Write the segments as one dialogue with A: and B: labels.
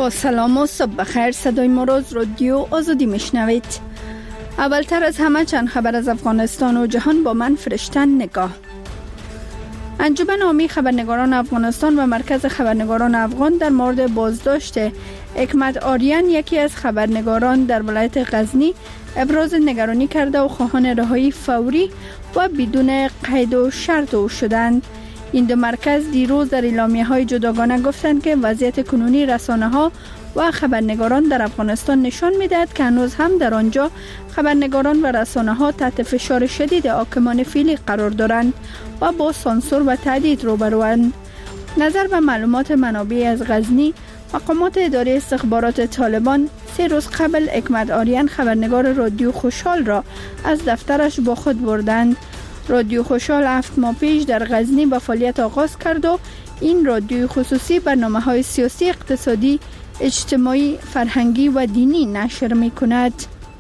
A: با سلام و صبح بخیر. صدای ما را از رادیو آزادی میشنوید. اولتر از همه چند خبر از افغانستان و جهان با من فرشتن نگاه. انجمن عامی خبرنگاران افغانستان و مرکز خبرنگاران افغان در مورد بازداشت حکمت آریان، یکی از خبرنگاران در ولایت غزنی، ابراز نگرانی کرده و خواهان رهایی فوری و بدون قید و شرط او شدند. این دو مرکز دیروز در اعلامیه‌های جداگانه گفتند که وضعیت کنونی رسانه‌ها و خبرنگاران در افغانستان نشان می‌دهد که هنوز هم در آنجا خبرنگاران و رسانه‌ها تحت فشار شدید حاکمان فعلی قرار دارند و با سانسور و تهدید روبروند. نظر به معلومات منابع از غزنی، مقامات اداره استخبارات طالبان 3 روز قبل حکمت آریان، خبرنگار رادیو خوشحال را از دفترش با خود بردند. رادیو خوشحال 7 ماه پیش در غزنی به فعالیت آغاز کرد و این رادیو خصوصی برنامه‌های سیاسی، اقتصادی، اجتماعی، فرهنگی و دینی نشر می‌کند.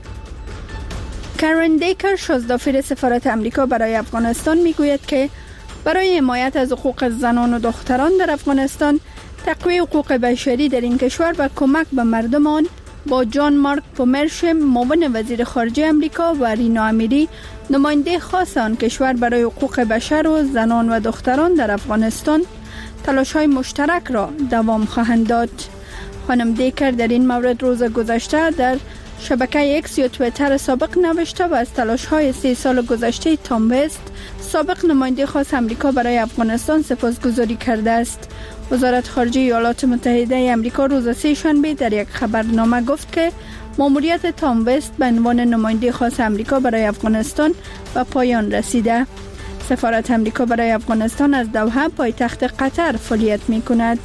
A: کارن دیکر، شازدافیر سفارت امریکا برای افغانستان، میگوید که برای حمایت از حقوق زنان و دختران در افغانستان، تقویت حقوق بشری در این کشور و کمک به مردم آن، با جان مارک پومرش، معاون وزیر خارجه امریکا، و رینا امیری، نماینده خاص آن کشور برای حقوق بشر و زنان و دختران در افغانستان، تلاش‌های مشترک را دوام خواهند داد. خانم دیکر در این مورد روز گذشته در شبکه اکس یا توییتر سابق نوشته و از تلاش‌های 3 سال گذشته تام وست، سابق نماینده خاص امریکا برای افغانستان، سپاسگزاری کرده است. وزارت خارجه ایالات متحده امریکا روز 3 شنبه در یک خبرنامه گفت که ماموریت تام وست به عنوان نماینده خاص امریکا برای افغانستان به پایان رسیده. سفارت امریکا برای افغانستان از دوحه، پایتخت قطر، فعالیت می‌کند.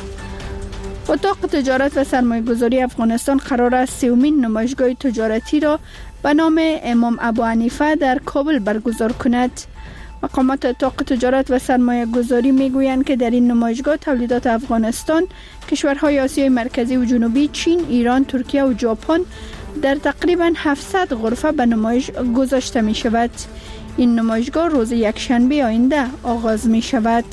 A: اتاق تجارت و سرمایه‌گذاری افغانستان قرار است 30مین نمایشگاه تجارتی را به نام امام ابو حنیفه در کابل برگزار کند. مقامات اتاق تجارت و سرمایه‌گذاری میگویند که در این نمایشگاه تولیدات افغانستان، کشورهای آسیای مرکزی و جنوبی، چین، ایران، ترکیه و ژاپن در تقریباً 700 غرفه به نمایش گذاشته می شود. این نمایشگاه روز یکشنبه آینده آغاز می شود.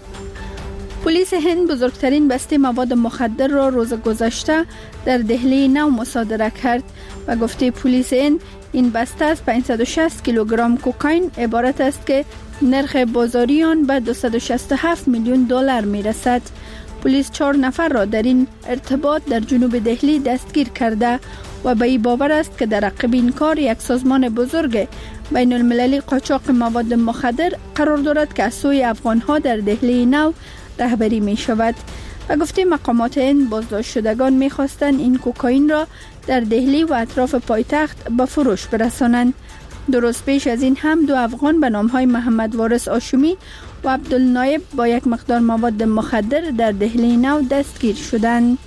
A: پلیس هند بزرگترین بسته مواد مخدر را روز گذشته در دهلی نو مصادره کرد و گفته پلیس هند این بسته از 560 کیلوگرم کوکائین عبارت است که نرخ بازاری آن به 267 میلیون دلار می رسد. پلیس 4 نفر را در این ارتباط در جنوب دهلی دستگیر کرده و به این باور است که در عقب این کار یک سازمان بزرگ بین المللی قاچاق مواد مخدر قرار دارد که از سوی افغانها در دهلی نو رهبری می شود. و گفته مقامات هند بازداشت شدگان می خواستند این کوکائین را در دهلی و اطراف پایتخت به فروش برسانند. 2 روز پیش از این هم 2 افغان به نامهای محمد وارث آشومی و عبدالنایب با یک مقدار مواد مخدر در دهلی نو دستگیر شدند.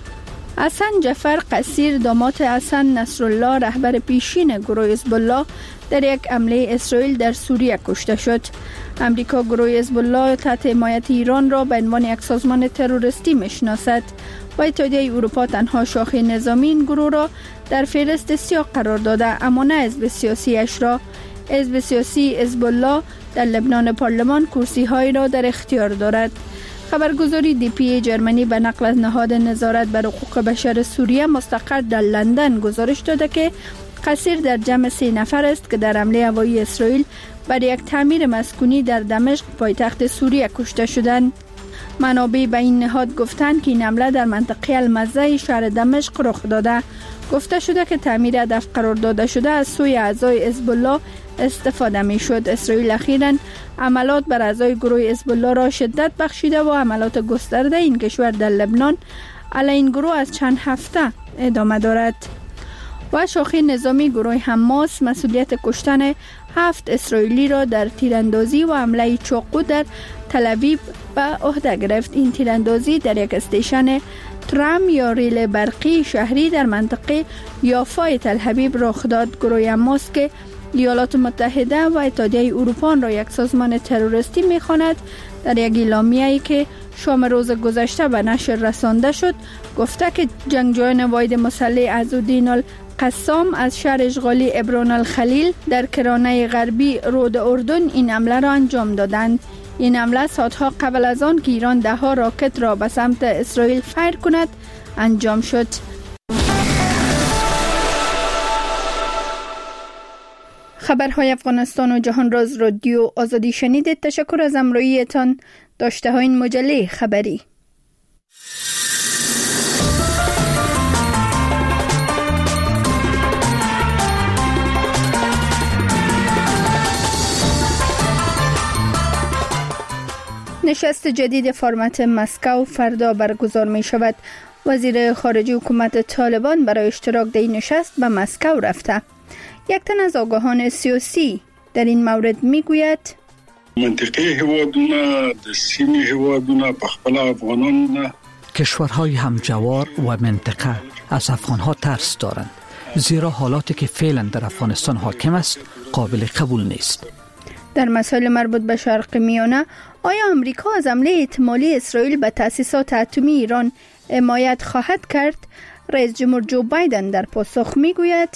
A: حسن جعفر قصیر، داماد حسن نصرالله، رهبر پیشین گروه حزب الله، در یک حمله اسرائیل در سوریه کشته شد. امریکا گروه حزب الله تحت حمایت ایران را به عنوان یک سازمان تروریستی میشناسد و اتحادیه اروپا تنها شاخه نظامی این گروه را در فهرست سیاه قرار داده، اما نه حزب سیاسی اش را. حزب سیاسی حزب الله در لبنان پارلمان کرسی‌هایی را در اختیار دارد. خبرگزاری دی پی ای جرمنی به نقل از نهاد نظارت بر حقوق بشر سوریه مستقر در لندن گزارش داده که قصیر در جمع 3 نفر است که در حمله هوایی اسرائیل بر یک تعمیر مسکونی در دمشق، پایتخت سوریه، کشته شدند. منابع به این نهاد گفتند که این حمله در منطقه المزه شهر دمشق رخ داده. گفته شده که تعمیر هدف قرار داده شده از سوی اعضای حزب الله استفاده می شد. اسرائیل اخیراً عملات بر اعضای گروه حزب الله را شدت بخشیده و عملات گسترده این کشور در لبنان علیه این گروه از چند هفته ادامه دارد. و شاخه نظامی گروه حماس مسئولیت کشتن 7 اسرائیلی را در تیراندازی و حمله چاقو در تل‌آویو به عهده گرفت. این تیراندازی در یک استیشن ترام یا ریل برقی شهری در منطقه یافا تل‌آویو رخ داد. گروه حماس که ایالات متحده و اتحادیه اروپا را یک سازمان تروریستی می‌خواند، در یک اعلامیه‌ای که شام روز گذشته به نشر رسانده شد گفته که جنگجویان واحد مسلح عزالدین القسام از شهر اشغالی عبران الخلیل در کرانه غربی رود اردن این حمله را انجام دادند. این حمله ساعتها قبل از آن که ایران 10 راکت را به سمت اسرائیل فیر کند انجام شد. خبرهای افغانستان و جهان را از رادیو آزادی شنیدید. تشکر از همراهیتان. داشته های این مجله خبری. نشست جدید فرمت مسکو فردا برگزار می شود. وزیر خارجه حکومت طالبان برای اشتراک در این نشست به مسکو رفته. یک تن از آگاهان سیاسی در این مورد می گوید
B: منطقه هوادونه د سیمه هوادونه په خپل افغانان
C: کشورهای همجوار و منطقه از افغانها ترس دارند، زیرا حالاتی که فعلا در افغانستان حاکم است قابل قبول نیست.
A: در مسائل مربوط به شرق میانه، آیا امریکا از حمله احتمالی اسرائیل به تأسیسات اتمی ایران حمایت خواهد کرد؟ رئیس جمهور جو بایدن در پاسخ میگوید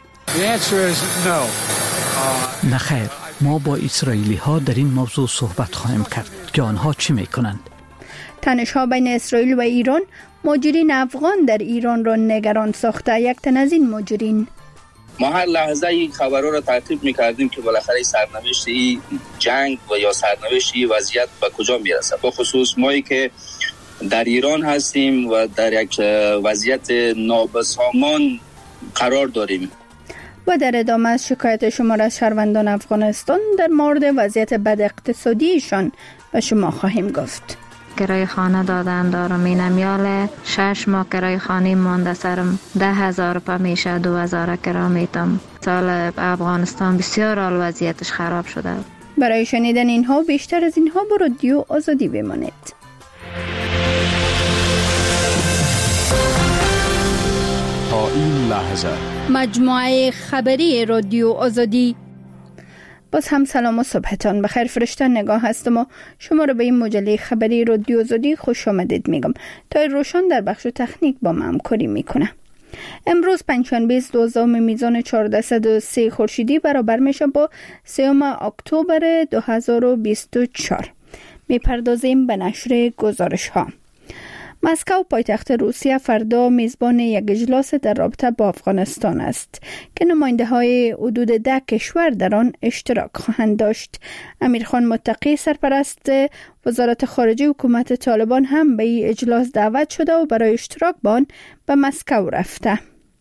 C: نه خیر، ما با اسرائیلی ها در این موضوع صحبت خواهیم کرد که آنها چی میکنند.
A: تنش ها بین اسرائیل و ایران مهاجرین افغان در ایران را نگران ساخته. یک تن از این مهاجرین:
D: ما هر لحظه این خبرها را تعقیب میکردیم که بالاخره سرنوشت این جنگ و یا سرنوشت این وضعیت به کجا میرسه، با خصوص مایی که در ایران هستیم و در یک وضعیت نابسامان قرار داریم.
A: و در ادامه از شکایت شمار از شهروندان افغانستان در مورد وضعیت بد اقتصادیشان به شما خواهیم گفت.
E: کرایه خانه دادن دارم، اینم یاله 6 ماه کرایه خانه مانده سرم، 10,000 پا میشه، 2,000 کرایه میتم. سال افغانستان بسیار حال وضعیتش خراب شده.
A: برای شنیدن اینها بیشتر از اینها با رادیو آزادی بمانید.
F: تا این لحظه
A: مجموعه خبری رادیو آزادی. باز هم سلام و صبحتان بخیر. فرشته نگاه هستم و شما رو به این مجله خبری رادیو آزادی خوش آمدید میگم. تا روشن در بخش تکنیک با ما همکاری میکنه. امروز پنجشنبه 12 میزان 1403 خورشیدی برابر میشه با 3 اکتبر 2024. میپردازیم به نشر گزارش ها. مسکو پایتخت روسیه فردا میزبان یک اجلاس در رابطه با افغانستان است که نماینده های حدود 10 کشور در آن اشتراک خواهند داشت. امیرخان متقی سرپرست وزارت خارجه حکومت طالبان هم به این اجلاس دعوت شده و برای اشتراک با آن به مسکو رفته.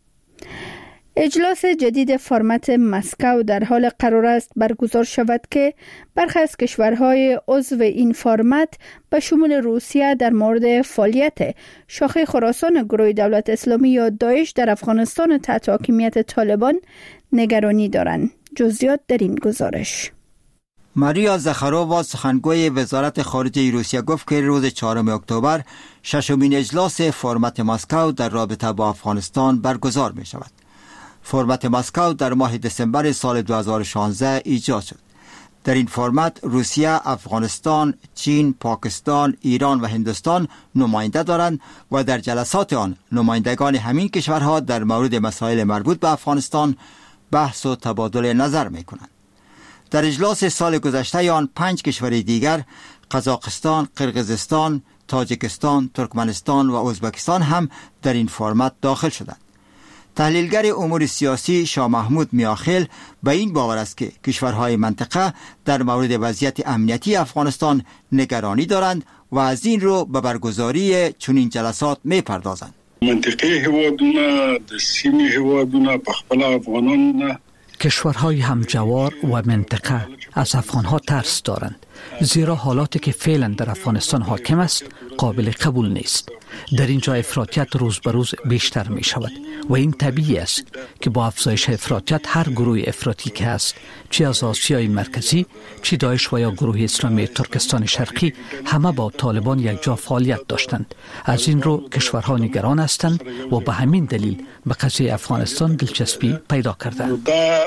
A: اجلاس جدید فرمت مسکو در حال قرار است برگزار شود که برخی از کشورهای عضو این فرمت به شمول روسیه در مورد فعالیت شاخه خراسان گروه دولت اسلامی یا داعش در افغانستان تحت حاکمیت طالبان نگرانی دارند. جزئیات در این گزارش.
G: ماریا زخارووا سخنگوی وزارت خارجه روسیه گفت که روز 4 اکتبر ششمین اجلاس فرمت مسکو در رابطه با افغانستان برگزار می شود. فرمت مسکو در ماه دسامبر سال 2016 ایجاد شد. در این فرمت روسیه، افغانستان، چین، پاکستان، ایران و هندوستان نماینده دارند و در جلسات آن نمایندگان همین کشورها در مورد مسائل مربوط به افغانستان بحث و تبادل نظر می کنند. در اجلاس سال گذشته آن 5 کشور دیگر قزاقستان، قرقیزستان، تاجیکستان، ترکمنستان و ازبکستان هم در این فرمت داخل شدند. تحلیلگر امور سیاسی شاه محمود میاخیل به این باور است که کشورهای منطقه در مورد وضعیت امنیتی افغانستان نگرانی دارند و از این رو به برگزاری چنین جلسات میپردازند.
B: منطقه هوادونه د سیمه هوادونه په خپل افغانان
C: کشورهای همجوار و منطقه از افغانها ترس دارند، زیرا حالاتی که فعلا در افغانستان حاکم است قابل قبول نیست. در اینجا افراطیت روز به روز بیشتر می شود و این طبیعی است که با افزایش افراطیت هر گروه افراطی که است، چه از آسیای مرکزی، چه داعش و یا گروه اسلامی ترکستان شرقی، همه با طالبان یک جا فعالیت داشتند. از این رو کشورها نگران هستند و به همین دلیل به قضیه افغانستان دلچسپی پیدا کردند.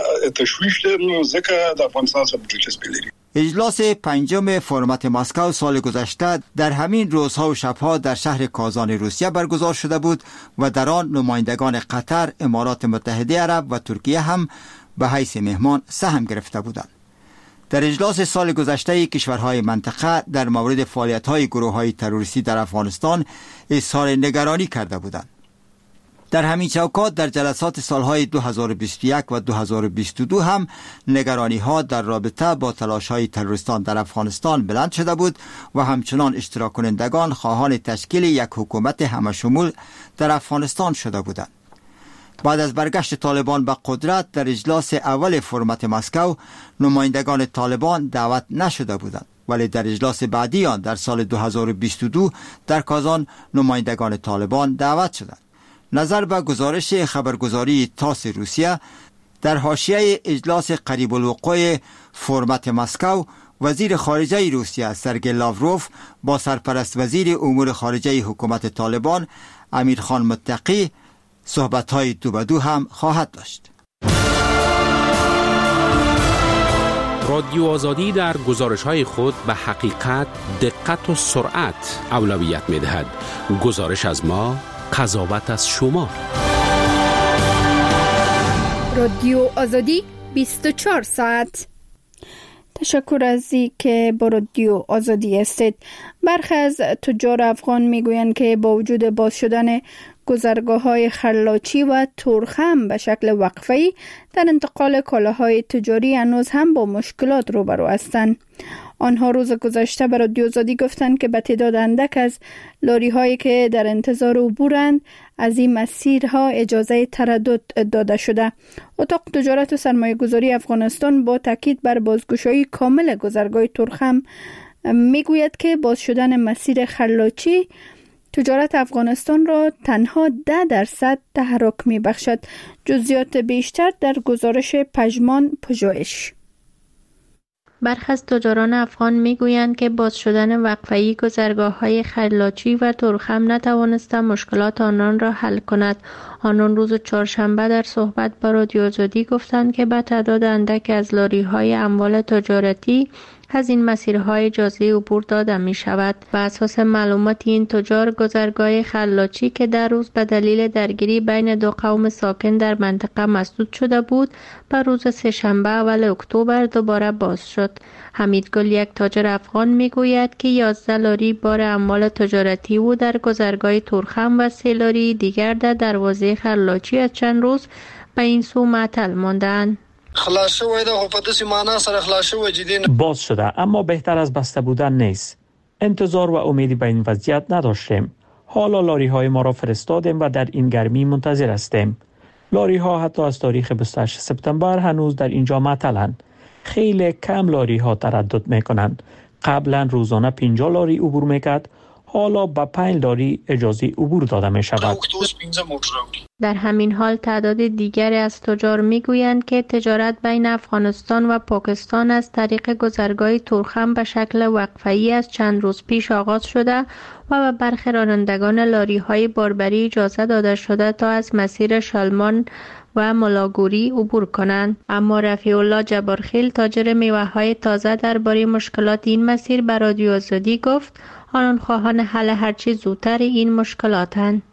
G: اجلاس 5 فرمت مسکو سال گذشته در همین روزها و شبها در شهر کازان روسیه برگزار شده بود و در آن نمایندگان قطر، امارات متحده عرب و ترکیه هم به حیث مهمان سهم گرفته بودند. در اجلاس سال گذشته کشورهای منطقه در مورد فعالیت‌های گروه‌های تروریستی در افغانستان اظهار نگرانی کرده بودند. در همین چوکات در جلسات سالهای 2021 و 2022 هم نگرانی‌ها در رابطه با تلاش‌های تروریستان در افغانستان بلند شده بود و همچنان اشتراک کنندگان خواهان تشکیل یک حکومت همشمول در افغانستان شده بودند. بعد از برگشت طالبان به قدرت در اجلاس اول فرمت مسکو نمایندگان طالبان دعوت نشده بودند، ولی در اجلاس بعدی آن در سال 2022 در کازان نمایندگان طالبان دعوت شدند. نظر به گزارش خبرگزاری تاس روسیه، در حاشیه اجلاس قریب الوقوع فرمت مسکو وزیر خارجه روسیه سرگئی لاوروف با سرپرست وزیر امور خارجه حکومت طالبان امیرخان متقی صحبت‌های دو به دو هم خواهد داشت.
H: رادیو آزادی در گزارش‌های خود به حقیقت، دقت و سرعت اولویت می‌دهد. گزارش از ما، قضاوت از شما.
A: رادیو آزادی 24 ساعت. تشکر از که با رادیو آزادی هستید. برخی از تجار افغان میگویند که با وجود باز شدن گذرگاه‌های خلاچی و تورخم به شکل وقفه‌ای در انتقال کالاهای تجاری هنوز هم با مشکلات روبرو هستند. آنها روز گذشته به رادیو آزادی گفتند که به تعداد اندک از لاری‌هایی که در انتظار عبورند از این مسیرها اجازه تردد داده شده. اتاق تجارت و سرمایه‌گذاری افغانستان با تاکید بر بازگشایی کامل گذرگاه تورخم میگوید که باز شدن مسیر خلاچی تجارت افغانستان را تنها 10% تحرک می بخشد. جزئیات بیشتر در گزارش پژمان پژوهش.
E: برخی از تجاران افغان میگویند که باز شدن وقفه‌ای گذرگاه‌های خلاچی و تورخم نتوانست مشکلات آنان را حل کند. آنان روز چهارشنبه در صحبت با رادیو آزادی گفتند که به تعداد اندک از لاری‌های اموال تجارتی از این مسیرهای اجازه عبور داده می شود. و اساس معلومات این تجار، گذرگاه خلاچی که در روز به دلیل درگیری بین دو قوم ساکن در منطقه مسدود شده بود، به روز سه‌شنبه اول اکتبر دوباره باز شد. حمید گل، یک تاجر افغان، می گوید که 11 لاری بار اموال تجارتی او در گذرگاه تورخم و 3 لاری دیگر در دروازه خلاچی از چند روز به این سو معطل ماندند.
I: باز شده، اما بهتر از بسته بودن نیست. انتظار و امیدی به این وضعیت نداشتیم. حالا لاری های ما را فرستادیم و در این گرمی منتظر هستیم. لاری ها حتی از تاریخ 28 سپتامبر هنوز در اینجا معطلند. خیلی کم لاری ها تردد میکنند. قبلا روزانه 50 لاری عبور میکرد، حالا با 5 لاری اجازه عبور داده می شود.
E: در همین حال تعداد دیگری از تجار میگویند که تجارت بین افغانستان و پاکستان از طریق گذرگاه تورخم به شکل وقفه‌ای از چند روز پیش آغاز شده و به برخی رانندگان لاری‌های باربری اجازه داده شده تا از مسیر شلمان و ملاگوری عبور کنند. اما رفیع الله جبارخیل، تاجر میوه‌های تازه، درباره مشکلات این مسیر به رادیو آزادی گفت آنان خواهان حل هرچی زودتر این مشکلاتند.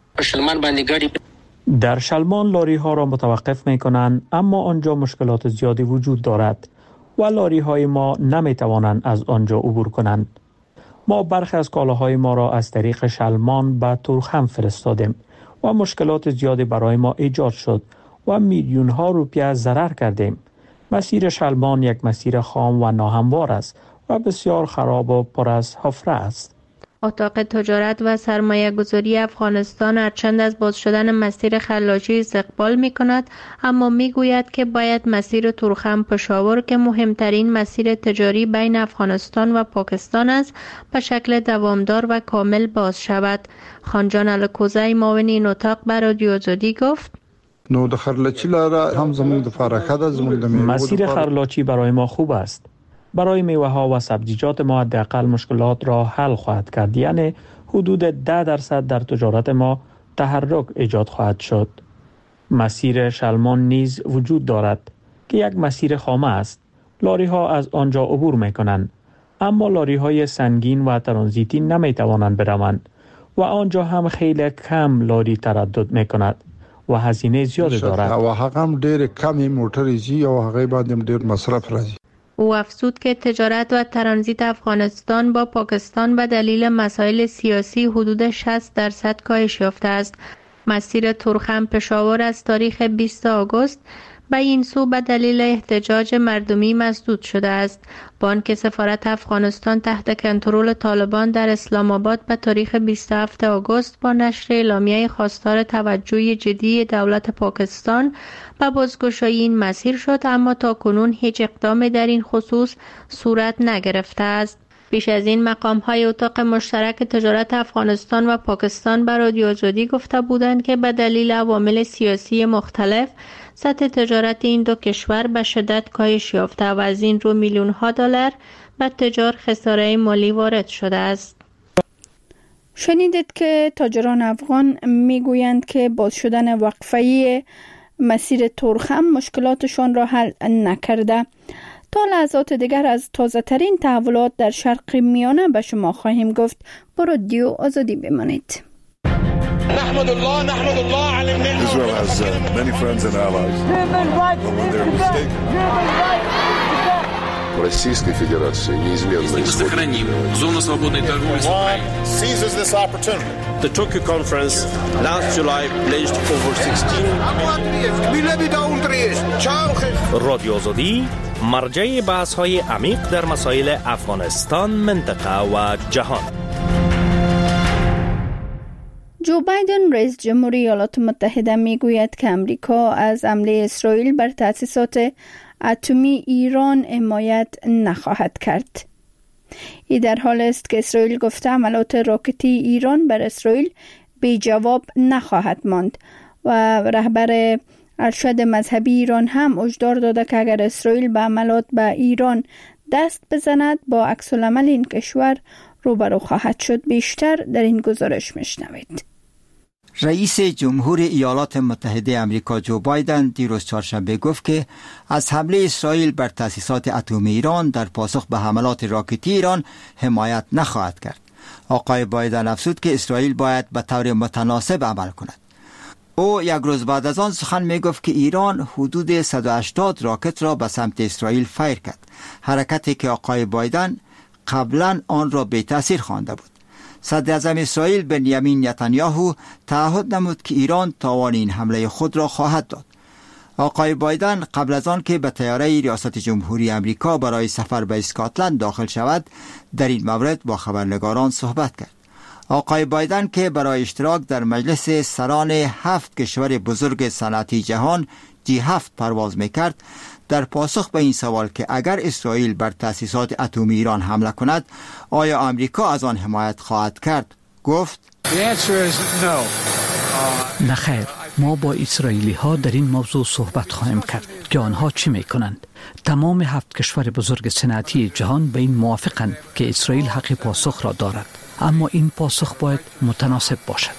I: در شلمان لاری ها را متوقف می کنند، اما آنجا مشکلات زیادی وجود دارد و لاری های ما نمی توانند از آنجا عبور کنند. ما برخی از کالاهای ما را از طریق شلمان به تورخم فرستادیم و مشکلات زیادی برای ما ایجاد شد و میلیون ها روپیه ضرر کردیم. مسیر شلمان یک مسیر خام و ناهموار است و بسیار خراب و پر از حفره است.
E: اتاق تجارت و سرمایه گذاری افغانستان هرچند از باز شدن مسیر خلاچی استقبال می کند، اما می گوید که باید مسیر تورخم پشاور که مهمترین مسیر تجاری بین افغانستان و پاکستان است به شکل دوامدار و کامل باز شود. خانجان الکوزی، معاون این اتاق، به رادیو آزادی گفت
J: نو د خرلاچی لاره هم زموږ د فارقه ده، زموږ د
I: مسیر خرلاچی برای ما خوب است. برای میوه ها و سبزیجات ما حداقل مشکلات را حل خواهد کرد، یعنی حدود 10% در تجارت ما تحرک ایجاد خواهد شد. مسیر شلمان نیز وجود دارد که یک مسیر خامه است. لاری ها از آنجا عبور می کنند، اما لاری های سنگین و ترانزیتی نمی توانند بروند و آنجا هم خیلی کم لاری تردد می کند و هزینه زیاد دارد.
J: و هغه هم ډېر کمی موټر زی او هغه باندې ډېر مصرف راځي.
K: او افزود که تجارت و ترانزیت افغانستان با پاکستان به دلیل مسائل سیاسی حدود 60% کاهش یافته است. مسیر تورخم پشاور از تاریخ 20 آگوست به این سو به دلیل احتجاج مردمی مسدود شده است. بانک سفارت افغانستان تحت کنترل طالبان در اسلام آباد به تاریخ 27 آگوست با نشر اعلامیه خواستار توجه جدی دولت پاکستان به بازگشایی این مسیر شد، اما تا کنون هیچ اقدامی در این خصوص صورت نگرفته است. پیش از این مقام‌های اتاق مشترک تجارت افغانستان و پاکستان به رادیو آزادی گفته بودند که به دلیل عوامل سیاسی مختلف سطح تجارت این دو کشور به شدت کاهش یافته و از این رو میلیون‌ها دلار به تجار خساره مالی وارد شده است.
A: شنیدید که تاجران افغان میگویند که باز شدن وقفه‌ای مسیر تورخم مشکلاتشان را حل نکرده. تا لحظات دیگر از تازه ترین تحولات در شرق میانه به شما خواهیم گفت. با رادیو آزادی بمانید.
L: نحمد الله على النعمة. Israel has many friends and allies. But when they're mistaken.
M: Российской Федерации неизменно
N: сохраним зону свободной торговли.
L: Seizes this opportunity.
O: The Tokyo conference last July pledged over 16 رادیو آزادی مرجع بحث‌های عمیق در مسائل افغانستان، منطقه و جهان.
A: جو بایدن رئیس جمهوری ایالات متحده میگوید که امریکا از حمله اسرائیل بر تأسیسات اتمی ایران حمایت نخواهد کرد. این در حال است که اسرائیل گفته حملات راکتی ایران بر اسرائیل بی جواب نخواهد ماند و رهبر ارشد مذهبی ایران هم هشدار داده که اگر اسرائیل به حملات به ایران دست بزند با عکس العمل این کشور روبرو خواهد شد. بیشتر در این گزارش میشنوید.
G: رئیس جمهور ایالات متحده آمریکا جو بایدن دیروز چهارشنبه گفت که از حمله اسرائیل بر تأسیسات اتمی ایران در پاسخ به حملات راکتی ایران حمایت نخواهد کرد. آقای بایدن افزود که اسرائیل باید به طور متناسب عمل کند. او یک روز بعد از آن سخن می گفت که ایران حدود 180 راکت را به سمت اسرائیل فیر کرد، حرکتی که آقای بایدن قبلا آن را بی تأثیر خوانده بود. صدر اعظم اسرائیل بنیامین نتانیاهو تعهد نمود که ایران تاوان این حمله خود را خواهد داد. آقای بایدن قبل از آن که به طیاره ریاست جمهوری آمریکا برای سفر به اسکاتلند داخل شود در این مورد با خبرنگاران صحبت کرد. آقای بایدن که برای اشتراک در مجلس سران 7 کشور بزرگ صنعتی جهان G7 پرواز میکرد، در پاسخ به این سوال که اگر اسرائیل بر تأسیسات اتمی ایران حمله کند آیا آمریکا از آن حمایت خواهد کرد گفت
C: نه خیر، ما با اسرائیلی ها در این موضوع صحبت خواهیم کرد که آنها چی میکنند. تمام 7 کشور بزرگ صنعتی جهان به این موافقند که اسرائیل حق پاسخ را دارد، اما این پاسخ باید متناسب باشد.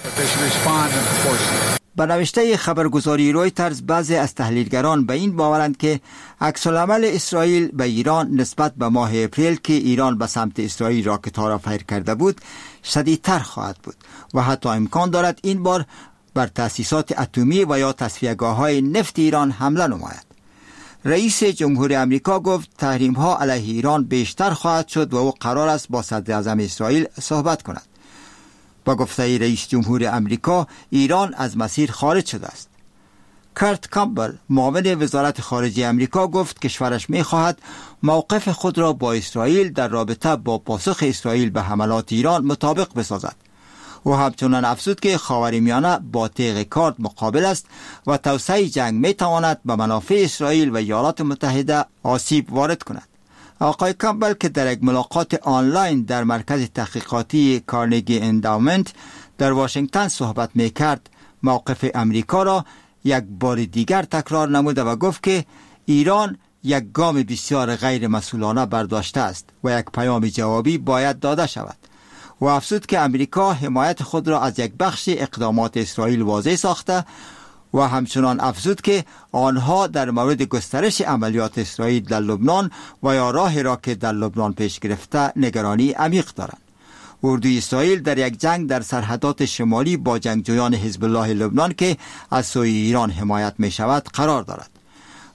G: به نوشته خبرگزاری رویترز بعضی از تحلیلگران به این باورند که عکس‌العمل اسرائیل به ایران نسبت به ماه اپریل که ایران به سمت اسرائیل راکت‌ها را فیر کرده بود شدیدتر خواهد بود و حتی امکان دارد این بار بر تأسیسات اتمی و یا تصفیه‌گاه‌های نفت ایران حمله نماید. رئیس جمهور آمریکا گفت تحریم‌ها علیه ایران بیشتر خواهد شد و او قرار است با صدر اعظم اسرائیل صحبت کند. با گفته رئیس جمهور آمریکا ایران از مسیر خارج شده است. کرت کامبل معاون وزارت خارجه آمریکا گفت کشورش می‌خواهد موقف خود را با اسرائیل در رابطه با پاسخ اسرائیل به حملات ایران مطابق بسازد. او همچنان افزود که خاورمیانه با تیغ کارد مقابل است و توسعه جنگ می‌تواند به منافع اسرائیل و ایالات متحده آسیب وارد کند. آقای کامبل که در یک ملاقات آنلاین در مرکز تحقیقاتی کارنگی انداومنت در واشنگتن صحبت می‌کرد، موقف امریکا را یک بار دیگر تکرار نموده و گفت که ایران یک گام بسیار غیر مسئولانه برداشته است و یک پیام جوابی باید داده شود. و افزود که امریکا حمایت خود را از یک بخش اقدامات اسرائیل واضح ساخته و همچنان افزود که آنها در مورد گسترش عملیات اسرائیل در لبنان و یا راهی را که در لبنان پیش گرفته نگرانی عمیق دارند. اردوی اسرائیل در یک جنگ در سرحدات شمالی با جنگجویان حزب الله لبنان که از سوی ایران حمایت می شود قرار دارد.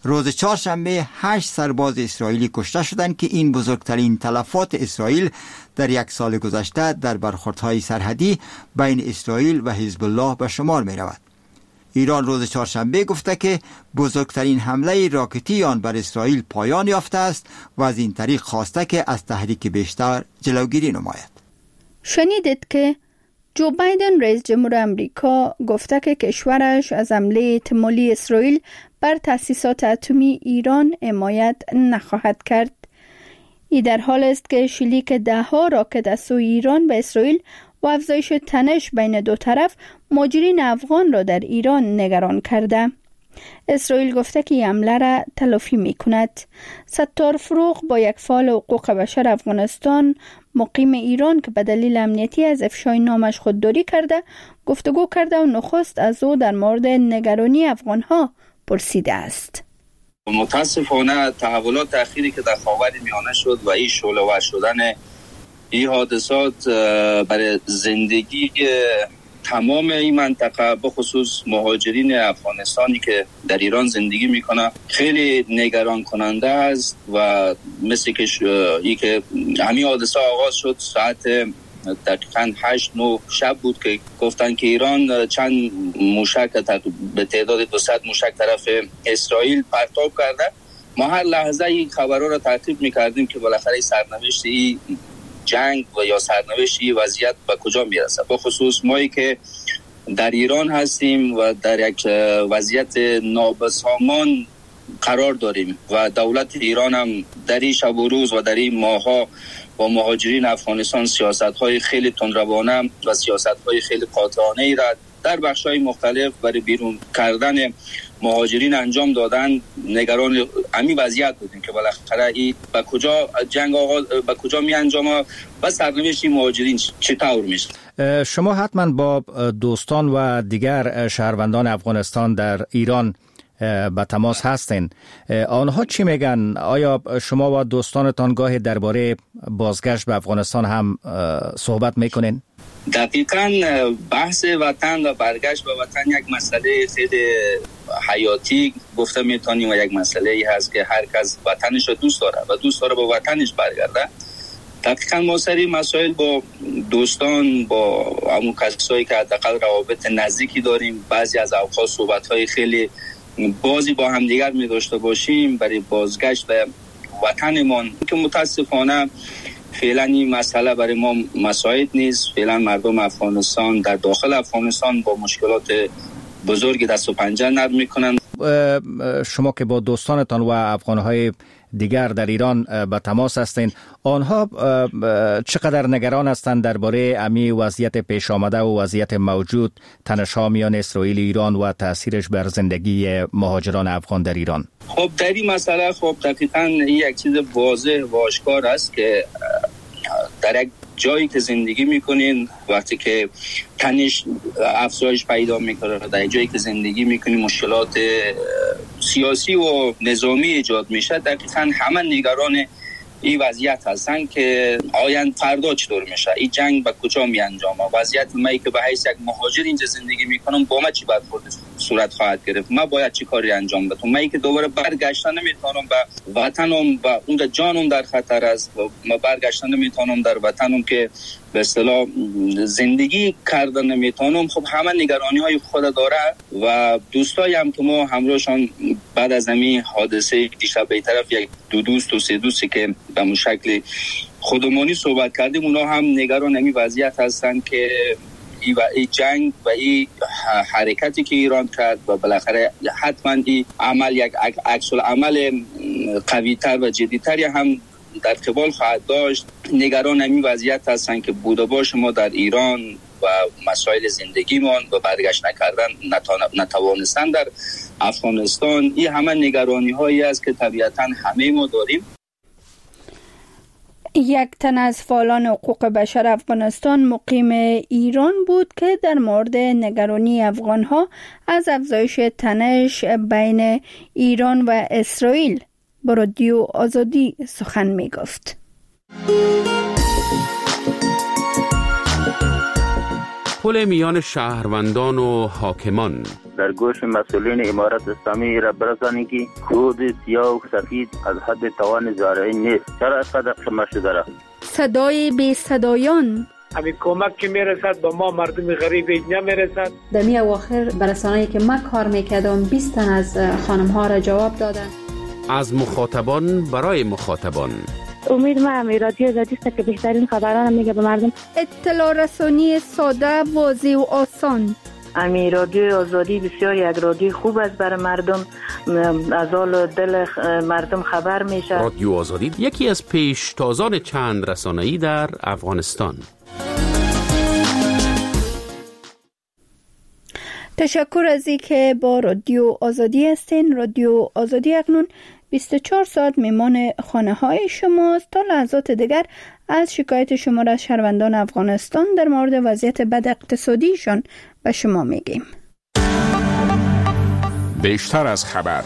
G: روز چهارشنبه 8 سرباز اسرائیلی کشته شدند که این بزرگترین تلفات اسرائیل در یک سال گذشته در برخوردهای سرحدی بین اسرائیل و حزب الله به شمار می رود. ایران روز چهارشنبه گفته که بزرگترین حمله راکتی آن بر اسرائیل پایان یافته است و از این طریق خواسته که از تحریک بیشتر جلوگیری نماید.
A: شنیدید که جو بایدن رئیس جمهور امریکا گفته که کشورش از حمله احتمالی اسرائیل بر تأسیسات اتمی ایران حمایت نخواهد کرد. این در حال است که شلیک 10 راکت از سوی ایران به اسرائیل و افزایش تنش بین دو طرف مهاجرین افغان را در ایران نگران کرده. اسرائیل گفته که این حمله را تلافی می کند. ستار فروغ با یک فعال حقوق بشر افغانستان مقیم ایران که به دلیل امنیتی از افشای نامش خودداری کرده گفتگو کرده و نخست از او در مورد نگرانی افغانها پرسیده است.
D: متاسفانه تحولات اخیری که در خاورمیانه شد و این شعله‌ور شدن این حادثات برای زندگی تمام این منطقه به خصوص مهاجرین افغانستانی که در ایران زندگی میکنه خیلی نگران کننده است و مثل که همین حادثه آغاز شد ساعت دقیقاً 8-9 شب بود که گفتن که ایران چند موشک به تعداد 200 موشک طرف اسرائیل پرتاب کرده. ما هر لحظه این خبرها را تعقیب میکردیم که بالاخره سرنوشت این جنگ و یا سرنوشت این وضعیت به کجا میرسه. به خصوص مایی که در ایران هستیم و در یک وضعیت نابسامان قرار داریم و دولت ایران هم در این شب و روز و در این ماها با مهاجرین افغانستان سیاست‌های خیلی تندروانه و سیاست‌های خیلی قاطعانه‌ای را در بخش‌های مختلف برای بیرون کردن مهاجرین انجام دادن. نگران همین وضعیت بودیم که بالاخره این به کجا جنگ به کجا می انجامه و سرنوشت مهاجرین چطور میشه.
P: شما حتما با دوستان و دیگر شهروندان افغانستان در ایران به تماس هستین. آنها چی میگن؟ آیا شما و دوستانتان گاهی درباره بازگشت به افغانستان هم صحبت میکنین؟
D: دقیقاً بحث وطن و برگشت به وطن یک مسئله خیلی حیاتی گفته میتونیم و یک مسئله ای هست که هر کس وطنش رو دوست داره و دوست داره به وطنش برگرده. دقیقاً ما سری مسائل با دوستان با همون کسایی که حداقل روابط نزدیکی داریم بعضی از اوقات صحبت‌های خیلی بازی با هم دیگر می داشته باشیم برای بازگشت به وطنمان که متاسفانه فعلا این مسئله برای ما مساعد نیست. فعلا مردم افغانستان در داخل افغانستان با مشکلات بزرگی دست و پنجه نرم میکنن.
P: شما که با دوستانتان و افغانهای دیگر در ایران به تماس هستین، آنها چقدر نگران هستند درباره امی وضعیت پیش آمده و وضعیت موجود تنش‌ها میان اسرائیل و ایران و تاثیرش بر زندگی مهاجران افغان در ایران؟
D: خب در این مسئله خب دقیقاً یک چیز واضح و آشکار است که در یک جایی که زندگی میکنین وقتی که تنش افزایش پیدا میکنه در یک جایی که زندگی میکنین مشکلات سیاسی و نظامی ایجاد میشه، دقیقاً همه نگران این وضعیت هستن که آینده فردا چطور میشه، این جنگ به کجا می انجامه، وضعیت من که به حیث یک مهاجر اینجا زندگی میکنم با من چی برخورد صورت خواهد گرفت، من باید چی کاری انجام بدم، من که دوباره برگشتن نمیتونم به وطنم و اون جانم در خطر است و من برگشتن نمیتونم در وطنم که به اصطلاح زندگی کردن نمیتونم. خب همه نگرانی های خود داره و دوستایی هم که ما همراهشان بعد از همین حادثه دیشب به طرف یک دو دوست و سه دوستی که به اون شکل خودمانی صحبت کردیم اونا هم نگران همین وضعیت هستن که این جنگ و این حرکتی که ایران کرد و بالاخره حتما این عمل یک عکس العمل قوی‌تر و جدی‌تری هم در قبال خواهد داشت. نگران همین وضعیت هستن که بود و باش ما در ایران و مسائل زندگیمان و برگشت نکردن نتوانستن در افغانستان، این همه نگرانی هایی است که طبیعتا همه ما داریم.
A: یک تن از فعالان حقوق بشر افغانستان مقیم ایران بود که در مورد نگرانی افغانها از افزایش تنش بین ایران و اسرائیل با رادیو آزادی سخن می گفت.
H: پل میان شهروندان و حاکمان
Q: در گوش مسئولین امارت اسلامی را برسانید که کود سیاه و سفید از حد توان زارعی نیست. چرا اینقدر قیمت شده را؟
A: صدای بی صدایان.
R: همین کمک که میرسد به ما مردم غریب نمیرسد.
S: در می اواخر برسانه‌ای که من کار میکردم 20 تن از خانم ها را جواب دادن.
H: از مخاطبان برای مخاطبان.
T: امید من رادیو آزادی است که بهترین خبران میگه به مردم.
A: اطلاع رسانی ساده، واضح و آسان.
T: امی رادیو آزادی بسیار یک رادیو خوب است برای مردم، از حال دل مردم خبر میشه.
H: رادیو آزادی یکی از پیشتازان چند رسانه‌ای در افغانستان.
A: تشکر از اینکه با رادیو آزادی هستین. رادیو آزادی اکنون 24 ساعت میمان خانه های شماست. تا لحظات دیگر از شکایت شما را شهروندان افغانستان در مورد وضعیت بد اقتصادیشان به شما میگیم.
F: بیشتر از خبر.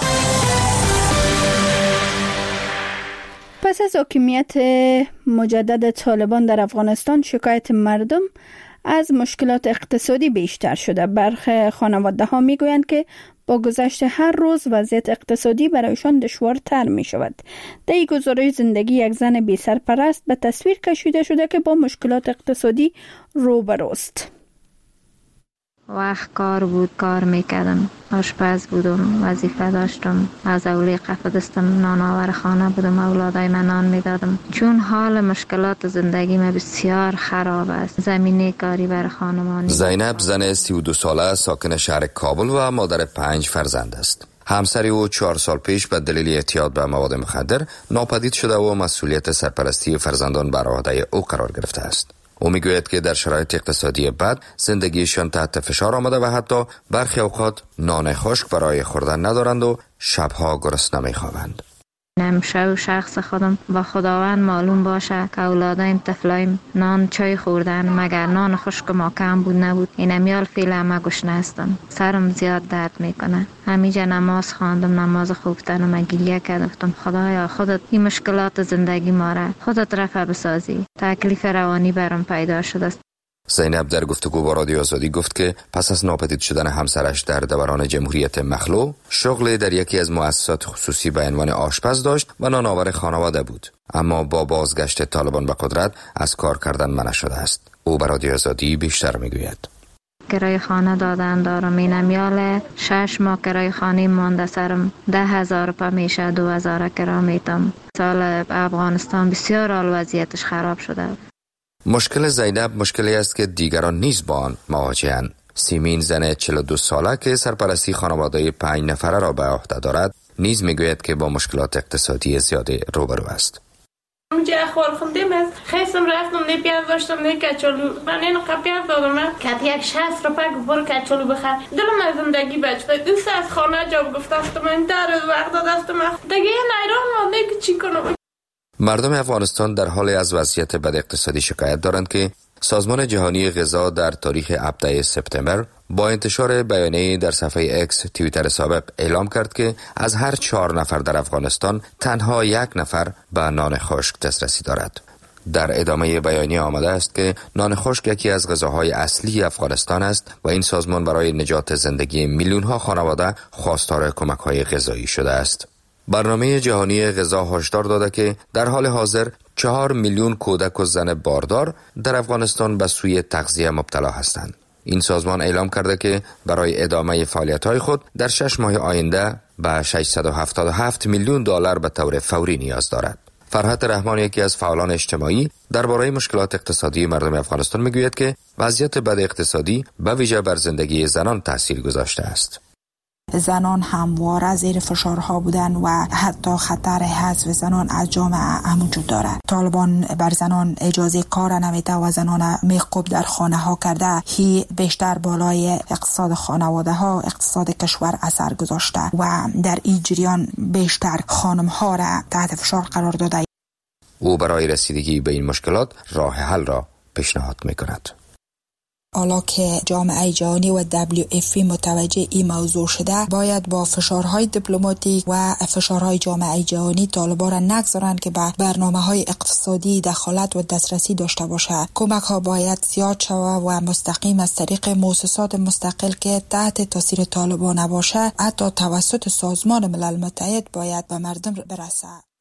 A: پس از حاکمیت مجدد طالبان در افغانستان، شکایت مردم از مشکلات اقتصادی بیشتر شده. برخی خانواده ها می گویند که با گذشت هر روز وضعیت اقتصادی برایشان دشوارتر می شود. در این گزارش زندگی یک زن بی سرپرست به تصویر کشیده شده که با مشکلات اقتصادی روبروست.
E: وقت کار بود، کار میکردم، آشپز بودم، وظیفه داشتم، از اولی قفدستم، نانآور خانه بودم، اولادای من نان میدادم. چون حال مشکلات زندگی من بسیار خراب است، زمینه کاری بر خانمانی.
U: زینب زن 32 ساله ساکن شهر کابل و مادر 5 فرزند است. همسری او 4 سال پیش به دلیل اعتیاد به مواد مخدر ناپدید شده و مسئولیت سرپرستی فرزندان بر عهده او قرار گرفته است. او میگوید که در شرایط اقتصادی بد زندگیشان تحت فشار آمده و حتی برخی اوقات نان خشک برای خوردن ندارند و شبها گرسنه میخوابند.
E: نمیشه و شخص خودم با خداوند معلوم باشه که اولادایم طفلایم نان چای خوردن، مگر نان خشک ما کم بود نبود. این امیال فعلا ما گشنه هستم، سرم زیاد درد میکنه. همیشه نماز خواندم، نماز خوفتن و گریه کردم، گفتم خدایا خودت این مشکلات زندگی ما را خودت رفع بسازی. تکلیف روانی برام پیدا شده است.
U: زینب در گفتگو با رادیو آزادی گفت که پس از ناپدید شدن همسرش در دوران جمهوریت مخلوع، شغل در یکی از مؤسسات خصوصی به عنوان آشپز داشت و نانآور خانواده بود، اما با بازگشت طالبان به قدرت از کار کردن منع شده است. او به رادیو آزادی بیشتر میگوید.
E: کرای خانه دادن دارم، این امیال 6 ماه کرای خانه مانده سرم، 10,000 روپیه میشه، 2,000 کرا میتم. سال افغانستان بسیار حال وضعیتش خراب شده.
U: مشکل زینب مشکلی است که دیگران نیز با آن مواجه‌اند. سیمین زن 42 ساله که سرپرستی خانواده 5 نفره را به عهده دارد نیز میگوید که با مشکلات اقتصادی زیاده روبرو است.
V: اونجا اخوار خوندیم از خیستم رفتم نه پیاز داشتم نه کچالو، من اینو پیاز دادم که یک 60 روپیه برو کچالو بخر. دلم از زندگی بچه دوست از خانه جواب گفتم من در وقت دادم دیگه نیران مونده که چی کنم.
U: مردم افغانستان در حال از وضعیت بد اقتصادی شکایت دارند که سازمان جهانی غذا در تاریخ 17 سپتامبر با انتشار بیانیه در صفحه اکس توییتر سابق اعلام کرد که از هر 4 نفر در افغانستان تنها 1 نفر به نان خشک دسترسی دارد. در ادامه بیانیه آمده است که نان خشک یکی از غذاهای اصلی افغانستان است و این سازمان برای نجات زندگی میلیون‌ها خانواده خواستار کمک‌های غذایی شده است. برنامه جهانی غذا هشدار داده که در حال حاضر 4 میلیون کودک و زن باردار در افغانستان به سوی تغذیه مبتلا هستند. این سازمان اعلام کرده که برای ادامه فعالیت‌های خود در 6 ماه آینده به 677 میلیون دلار به طور فوری نیاز دارد. فرحت رحمان یکی از فعالان اجتماعی درباره مشکلات اقتصادی مردم افغانستان میگوید که وضعیت بد اقتصادی به ویژه بر زندگی زنان تاثیر گذاشته است.
W: زنان همواره زیر فشارها بودن و حتی خطر حذف زنان از جامعه وجود دارد. طالبان بر زنان اجازه کار نمیده و زنان میخکوب در خانه ها کرده. هی بیشتر بالای اقتصاد خانواده ها، اقتصاد کشور اثر گذاشته و در این جریان بیشتر خانم ها را تحت فشار قرار داده.
U: او برای رسیدگی به این مشکلات راه حل را پیشنهاد میکند.
W: حالا که جامعه جهانی و WFP متوجه این موضوع شده، باید با فشارهای دیپلماتیک و فشارهای جامعه جهانی طالبان را نگذارند که به برنامه‌های اقتصادی دخالت و دسترسی داشته باشه. کمک ها باید زیاد شود و مستقیم از طریق مؤسسات مستقل که تحت تاثیر طالبان نباشه، حتی توسط سازمان ملل متحد باید به مردم برسه.